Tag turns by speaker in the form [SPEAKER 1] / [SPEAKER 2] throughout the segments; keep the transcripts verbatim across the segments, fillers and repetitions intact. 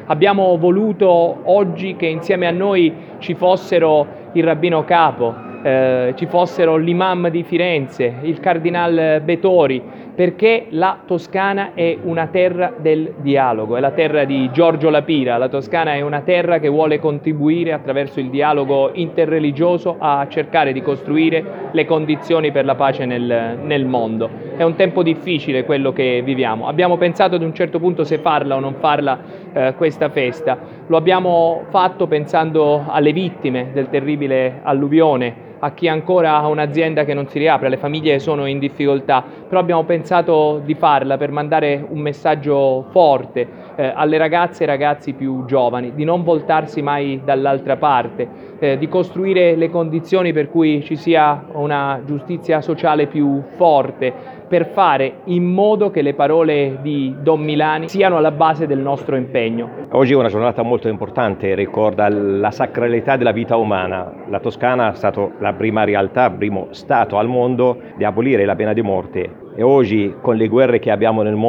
[SPEAKER 1] Abbiamo voluto oggi che insieme a noi ci fossero il rabbino capo, eh, ci fossero l'imam di Firenze, il cardinal Betori, perché la Toscana è una terra del dialogo, è la terra di Giorgio La Pira. La Toscana è una terra che vuole contribuire attraverso il dialogo interreligioso a cercare di costruire le condizioni per la pace nel, nel mondo. È un tempo difficile quello che viviamo. Abbiamo pensato ad un certo punto se farla o non farla eh, questa festa. Lo abbiamo fatto pensando alle vittime del terribile alluvione, a chi ancora ha un'azienda che non si riapre, alle famiglie che sono in difficoltà, però abbiamo pensato di farla per mandare un messaggio forte eh, alle ragazze e ragazzi più giovani, di non voltarsi mai dall'altra parte, eh, di costruire le condizioni per cui ci sia una giustizia sociale più forte, per fare in modo che le parole di Don Milani siano alla base del nostro impegno.
[SPEAKER 2] Oggi è una giornata molto importante, ricorda la sacralità della vita umana. La Toscana è stata la prima realtà, il primo Stato al mondo di abolire la pena di morte. E oggi, con le guerre che abbiamo nel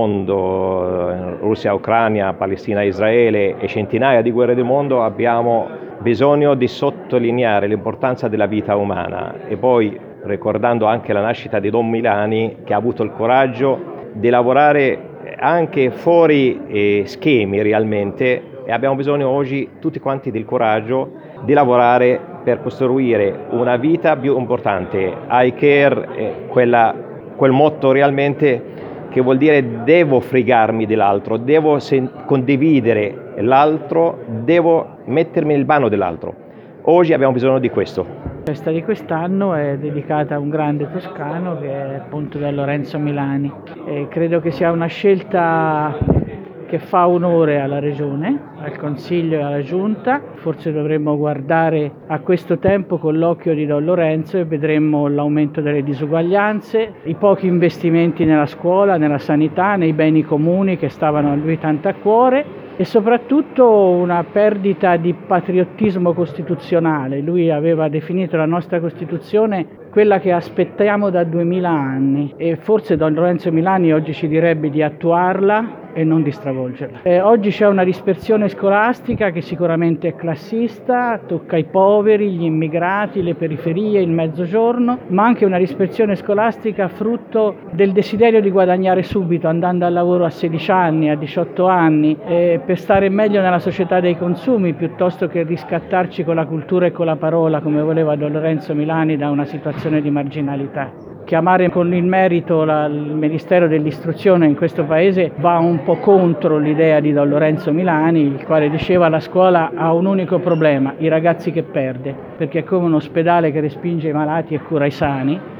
[SPEAKER 2] mondo, Russia, Ucraina, Palestina, Israele e centinaia di guerre del mondo, abbiamo bisogno di sottolineare l'importanza della vita umana. E poi ricordando anche la nascita di Don Milani, che ha avuto il coraggio di lavorare anche fuori eh, schemi realmente, e abbiamo bisogno oggi tutti quanti del coraggio di lavorare per costruire una vita più importante. I care, eh, quella, quel motto realmente che vuol dire devo fregarmi dell'altro, devo sen- condividere l'altro, devo mettermi nel vano dell'altro. Oggi abbiamo bisogno di questo.
[SPEAKER 3] La festa di quest'anno è dedicata a un grande toscano che è appunto Don Lorenzo Milani. E credo che sia una scelta che fa onore alla Regione, al Consiglio e alla Giunta. Forse dovremmo guardare a questo tempo con l'occhio di Don Lorenzo e vedremmo l'aumento delle disuguaglianze, i pochi investimenti nella scuola, nella sanità, nei beni comuni che stavano a lui tanto a cuore, e soprattutto una perdita di patriottismo costituzionale. Lui aveva definito la nostra Costituzione quella che aspettiamo da duemila anni, e forse Don Lorenzo Milani oggi ci direbbe di attuarla e non di stravolgerla. Eh, oggi c'è una dispersione scolastica che sicuramente è classista, tocca i poveri, gli immigrati, le periferie, il mezzogiorno, ma anche una dispersione scolastica frutto del desiderio di guadagnare subito, andando al lavoro a sedici anni, a diciotto anni, eh, per stare meglio nella società dei consumi, piuttosto che riscattarci con la cultura e con la parola, come voleva Don Lorenzo Milani, da una situazione di marginalità. Chiamare con il merito la, il Ministero dell'Istruzione in questo Paese va un po' contro l'idea di Don Lorenzo Milani, il quale diceva la scuola ha un unico problema, i ragazzi che perde, perché è come un ospedale che respinge i malati e cura i sani.